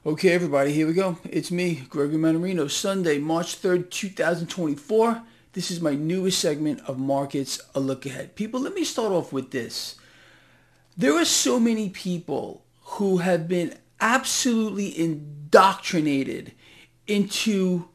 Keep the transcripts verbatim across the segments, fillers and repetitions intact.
Okay, everybody, here we go. It's me, Gregory Manarino. Sunday, March third, two thousand twenty-four. This is my newest segment of Markets A Look Ahead. People, let me start off with this. There are so many people who have been absolutely indoctrinated into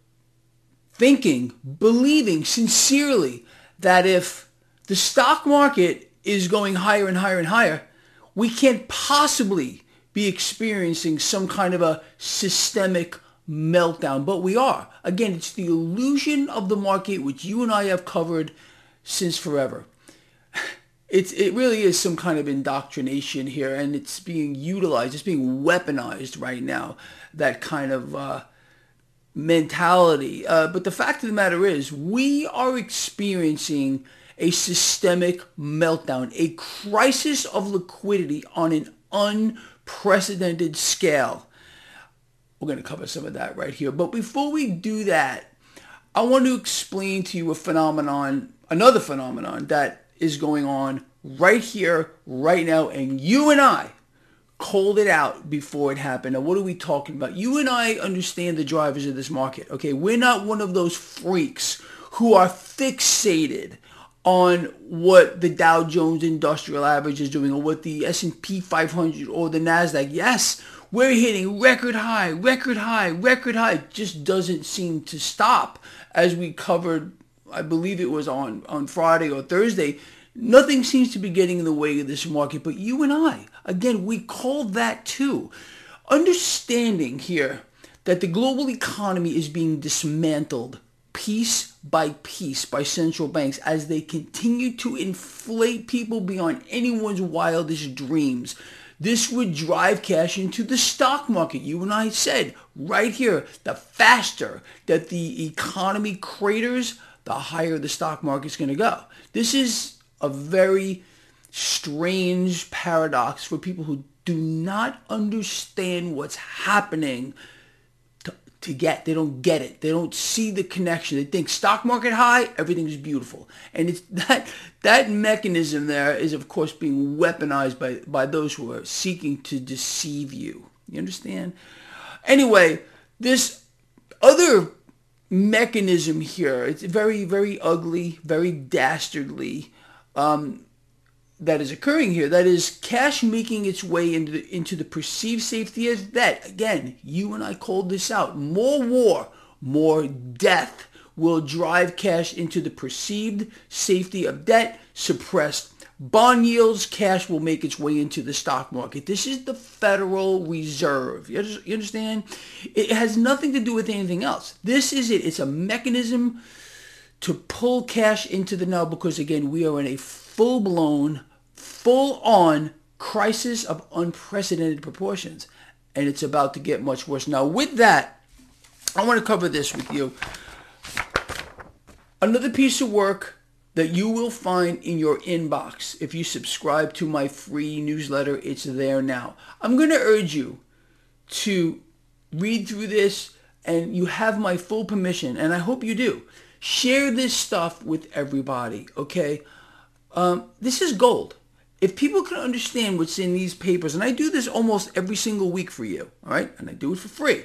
thinking, believing sincerely that if the stock market is going higher and higher and higher, we can't possibly be experiencing some kind of a systemic meltdown. But we are. Again, it's the illusion of the market, which you and I have covered since forever. It's, it really is some kind of indoctrination here, and it's being utilized, it's being weaponized right now, that kind of uh, mentality. Uh, but the fact of the matter is, we are experiencing a systemic meltdown, a crisis of liquidity on an unprecedented scale. We're going to cover some of that right here. But before we do that, I want to explain to you a phenomenon, another phenomenon that is going on right here, right now, and you and I called it out before it happened. Now, what are we talking about? You and I understand the drivers of this market, okay? We're not one of those freaks who are fixated on what the Dow Jones Industrial Average is doing or what the S and P five hundred or the NASDAQ. Yes, we're hitting record high, record high, record high. It just doesn't seem to stop. As we covered, I believe it was on, on Friday or Thursday, nothing seems to be getting in the way of this market. But you and I, again, we called that too. Understanding here that the global economy is being dismantled piece by piece by central banks as they continue to inflate people beyond anyone's wildest dreams. This would drive cash into the stock market. You and I said right here, the faster that the economy craters, the higher the stock market's going to go. This is a very strange paradox for people who do not understand what's happening to, to get. They don't get it. They don't see the connection. They think stock market high, everything's beautiful. And it's that that mechanism there is, of course, being weaponized by, by those who are seeking to deceive you. You understand? Anyway, this other mechanism here, it's very, very ugly, very dastardly, um, that is occurring here. That is cash making its way into the, into the perceived safety as debt. Again, you and I called this out. More war, more death will drive cash into the perceived safety of debt, suppressed bond yields. Cash will make its way into the stock market. This is the Federal Reserve. You understand? It has nothing to do with anything else. This is it. It's a mechanism to pull cash into the now because, again, we are in a full-blown, full-on crisis of unprecedented proportions, and it's about to get much worse. Now, with that, I want to cover this with you. Another piece of work that you will find in your inbox if you subscribe to my free newsletter. It's there now. I'm going to urge you to read through this, and you have my full permission, and I hope you do. Share this stuff with everybody, okay? Um, this is gold. If people can understand what's in these papers, and I do this almost every single week for you, all right? And I do it for free.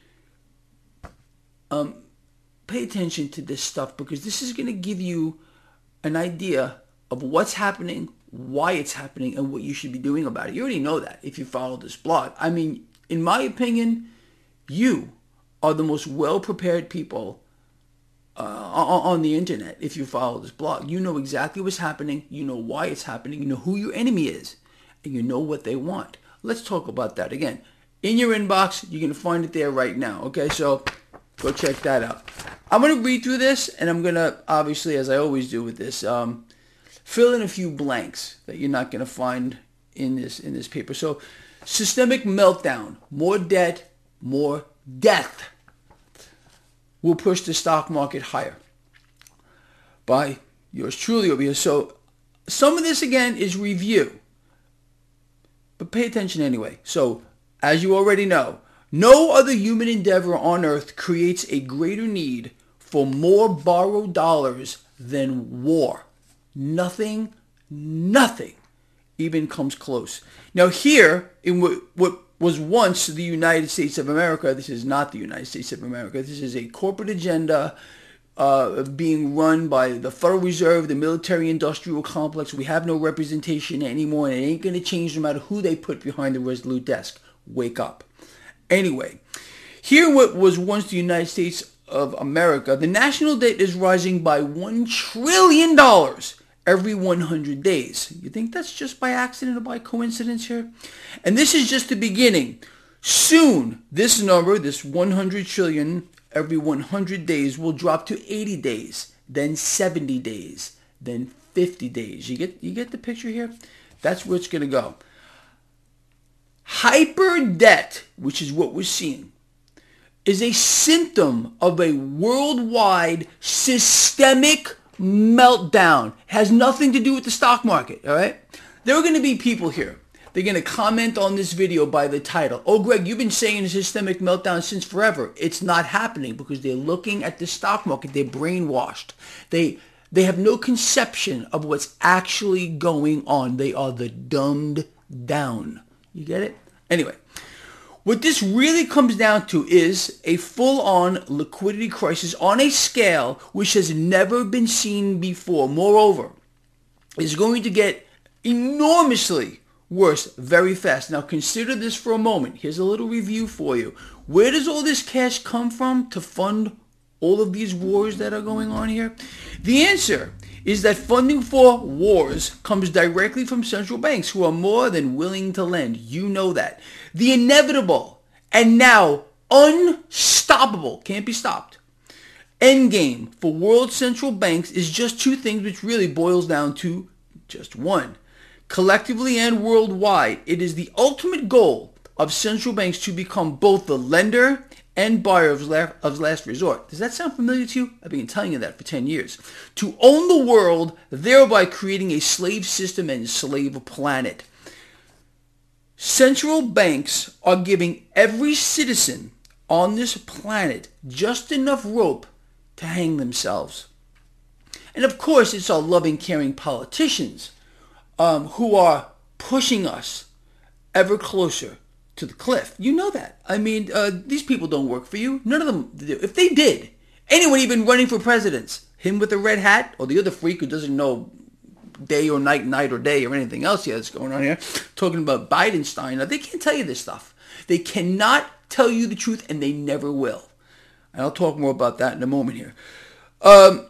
Um, pay attention to this stuff because this is going to give you an idea of what's happening, why it's happening, and what you should be doing about it. You already know that if you follow this blog. I mean, in my opinion, you are the most well-prepared people Uh, on the internet. If you follow this blog, you know exactly what's happening, you know why it's happening, you know who your enemy is, and you know what they want. Let's talk about that again. In your inbox, you're going to find it there right now, okay? So go check that out. I'm going to read through this, and I'm going to, obviously, as I always do with this, um, fill in a few blanks that you're not going to find in this, in this paper. So systemic meltdown, more debt, more death will push the stock market higher. By yours truly over here. So some of this, again, is review. But pay attention anyway. So, as you already know, no other human endeavor on earth creates a greater need for more borrowed dollars than war. Nothing, nothing even comes close. Now here, in what, what was once the United States of America. This is not the United States of America. This is a corporate agenda uh, being run by the Federal Reserve, the military-industrial complex. We have no representation anymore, and it ain't going to change no matter who they put behind the Resolute desk. Wake up. Anyway, here what was once the United States of America, the national debt is rising by one trillion dollars every one hundred days. You think that's just by accident or by coincidence here? And this is just the beginning. Soon, this number, this one hundred trillion every one hundred days, will drop to eighty days, then seventy days, then fifty days. You get, you get the picture here? That's where it's going to go. Hyper debt, which is what we're seeing, is a symptom of a worldwide systemic meltdown. It has nothing to do with the stock market, all right? There are going to be people here. They're going to comment on this video by the title. Oh, Greg, you've been saying a systemic meltdown since forever. It's not happening because they're looking at the stock market. They're brainwashed. They, they have no conception of what's actually going on. They are the dumbed down. You get it? Anyway, what this really comes down to is a full-on liquidity crisis on a scale which has never been seen before. Moreover, it's going to get enormously worse very fast. Now consider this for a moment. Here's a little review for you. Where does all this cash come from to fund all of these wars that are going on here? The answer is that funding for wars comes directly from central banks who are more than willing to lend. You know that. The inevitable and now unstoppable, can't be stopped, endgame for world central banks is just two things, which really boils down to just one. Collectively and worldwide, it is the ultimate goal of central banks to become both the lender and buyer of last, of last resort. Does that sound familiar to you? I've been telling you that for ten years. To own the world, thereby creating a slave system and slave planet. Central banks are giving every citizen on this planet just enough rope to hang themselves. And of course, it's our loving, caring politicians um, who are pushing us ever closer to the cliff. You know that. I mean, uh, these people don't work for you. None of them do. If they did, anyone even running for presidents, him with the red hat or the other freak who doesn't know day or night, night or day or anything else here that's going on here, talking about Bidenstein, they can't tell you this stuff. They cannot tell you the truth, and they never will. And I'll talk more about that in a moment here. Um,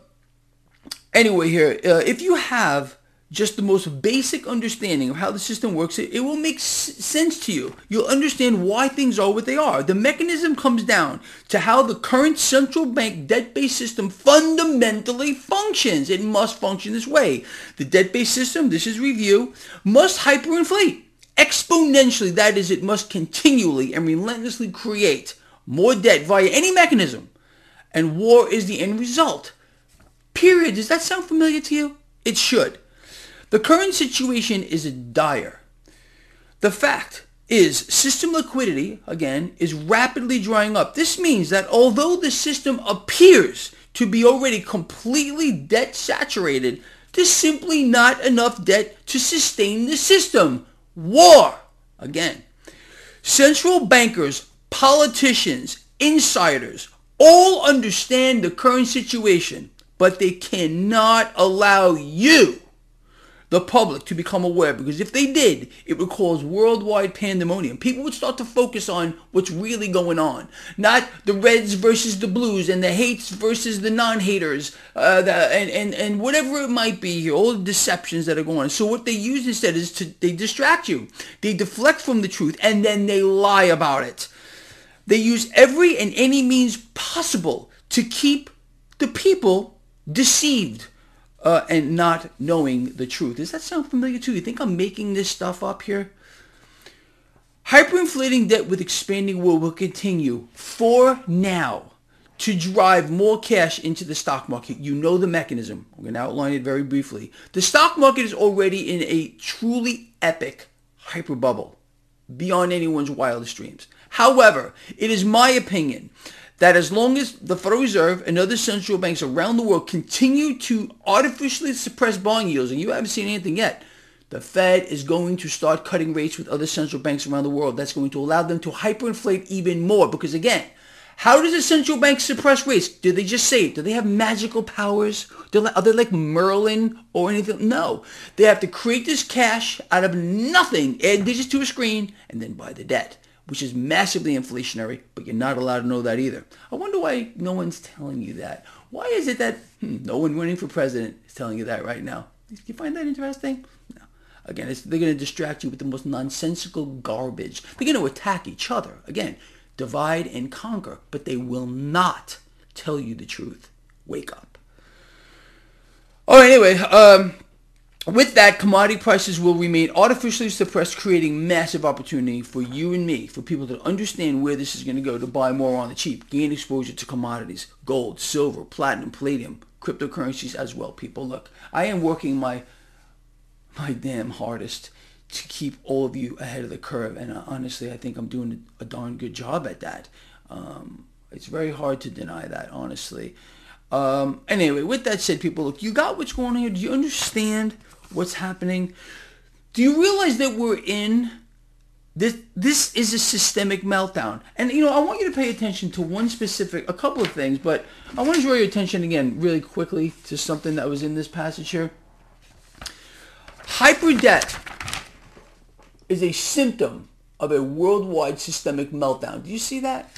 anyway here, uh, if you have just the most basic understanding of how the system works, it, it will make s- sense to you. You'll understand why things are what they are. The mechanism comes down to how the current central bank debt-based system fundamentally functions. It must function this way. The debt-based system, this is review, must hyperinflate exponentially. That is, it must continually and relentlessly create more debt via any mechanism. And war is the end result. Period. Does that sound familiar to you? It should. The current situation is dire. The fact is system liquidity, again, is rapidly drying up. This means that although the system appears to be already completely debt saturated, there's simply not enough debt to sustain the system. War, again. Central bankers, politicians, insiders, all understand the current situation, but they cannot allow you, the public, to become aware, because if they did, it would cause worldwide pandemonium. People would start to focus on what's really going on, not the Reds versus the Blues and the hates versus the non-haters, uh, the, and, and, and whatever it might be here, all the deceptions that are going on. So what they use instead is to, they distract you. They deflect from the truth, and then they lie about it. They use every and any means possible to keep the people deceived. Uh, and not knowing the truth. Does that sound familiar to you? You think I'm making this stuff up here? Hyperinflating debt with expanding war will continue for now to drive more cash into the stock market. You know the mechanism. I'm going to outline it very briefly. The stock market is already in a truly epic hyper bubble beyond anyone's wildest dreams. However, it is my opinion that as long as the Federal Reserve and other central banks around the world continue to artificially suppress bond yields, and you haven't seen anything yet, The Fed is going to start cutting rates with other central banks around the world. That's going to allow them to hyperinflate even more. Because again, how does a central bank suppress rates? Do they just say it? Do they have magical powers? Are they like Merlin or anything? No. They have to create this cash out of nothing, add digits to a screen, and then buy the debt, which is massively inflationary, but you're not allowed to know that either. I wonder why no one's telling you that. Why is it that hmm, no one running for president is telling you that right now? Do you find that interesting? No. Again, it's, they're going to distract you with the most nonsensical garbage. They're going to attack each other. Again, divide and conquer, but they will not tell you the truth. Wake up. All right, anyway, um, with that, commodity prices will remain artificially suppressed, creating massive opportunity for you and me, for people to understand where this is going to go, to buy more on the cheap, gain exposure to commodities, gold, silver, platinum, palladium, cryptocurrencies as well. People, look, I am working my my damn hardest to keep all of you ahead of the curve, and uh, honestly, I think I'm doing a darn good job at that. Um, it's very hard to deny that, honestly. Um, anyway, with that said, people, look, you got what's going on here. Do you understand what's happening? Do you realize that we're in this? This is a systemic meltdown, and you know, I want you to pay attention to one specific, a couple of things, but I want to draw your attention again, really quickly, to something that was in this passage here. Hyperdebt is a symptom of a worldwide systemic meltdown. Do you see that?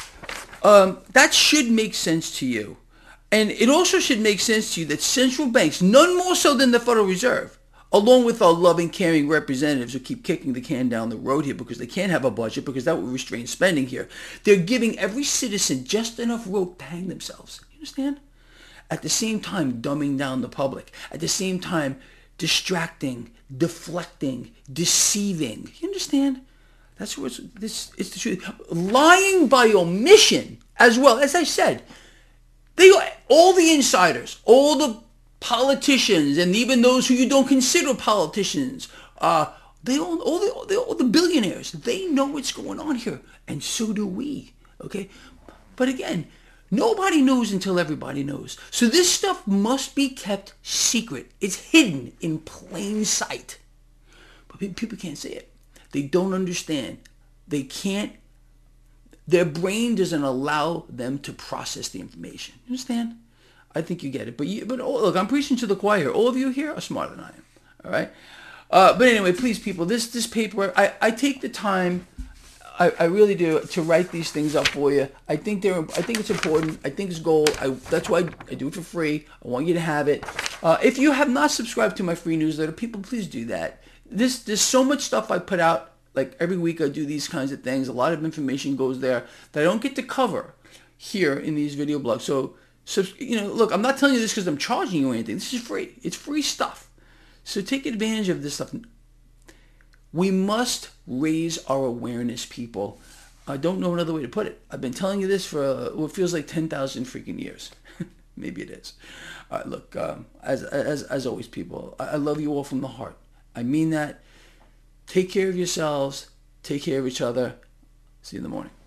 Um, that should make sense to you. And it also should make sense to you that central banks, none more so than the Federal Reserve, along with our loving, caring representatives who keep kicking the can down the road here because they can't have a budget because that would restrain spending here, they're giving every citizen just enough rope to hang themselves. You understand? At the same time, dumbing down the public. At the same time, distracting, deflecting, deceiving. You understand? That's what this is the truth. Lying by omission as well. As I said, they all the insiders, all the politicians, and even those who you don't consider politicians, uh, they all, all the all the, all the billionaires, they know what's going on here, and so do we. Okay, but again, nobody knows until everybody knows. So this stuff must be kept secret. It's hidden in plain sight. But people can't see it. They don't understand. They can't. Their brain doesn't allow them to process the information. You understand? I think you get it. But you, but oh, look, I'm preaching to the choir here. All of you here are smarter than I am. All right? Uh, but anyway, please, people, this this paper, I, I take the time, I, I really do, to write these things up for you. I think they're. I think it's important. I think it's gold. I, that's why I, I do it for free. I want you to have it. Uh, if you have not subscribed to my free newsletter, people, please do that. This there's so much stuff I put out. Like every week I do these kinds of things. A lot of information goes there that I don't get to cover here in these video blogs. So, so you know, look, I'm not telling you this because I'm charging you anything. This is free. It's free stuff. So take advantage of this stuff. We must raise our awareness, people. I don't know another way to put it. I've been telling you this for uh, what feels like ten thousand freaking years. Maybe it is. All right, look, um, as, as, as always, people, I, I love you all from the heart. I mean that. Take care of yourselves. Take care of each other. See you in the morning.